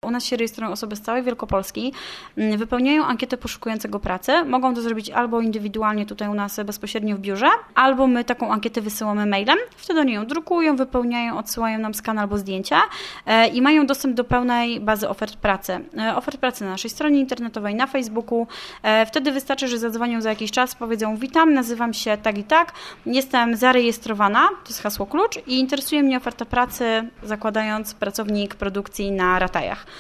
U nas się rejestrują osoby z całej Wielkopolski, wypełniają ankietę poszukującego pracy. Mogą to zrobić albo indywidualnie tutaj u nas bezpośrednio w biurze, albo my taką ankietę wysyłamy mailem. Wtedy oni ją drukują, wypełniają, odsyłają nam skan albo zdjęcia i mają dostęp do pełnej bazy ofert pracy. Ofert pracy na naszej stronie internetowej, na Facebooku. Wtedy wystarczy, że zadzwonią za jakiś czas, powiedzą: witam, nazywam się tak i tak, jestem zarejestrowana, to jest hasło klucz i interesuje mnie oferta pracy, zakładając pracownik produkcji na Ratajach.